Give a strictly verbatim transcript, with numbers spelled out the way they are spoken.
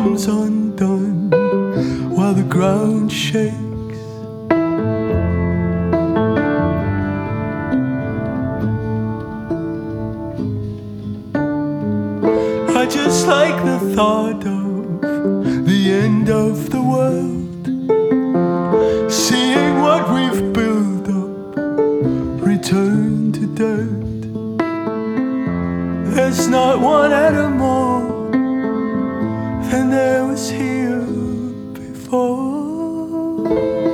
comes undone while the ground shakes. I just like the thought of the end of the world, seeing what we've built up return to dirt. There's not one atom more than there was here before.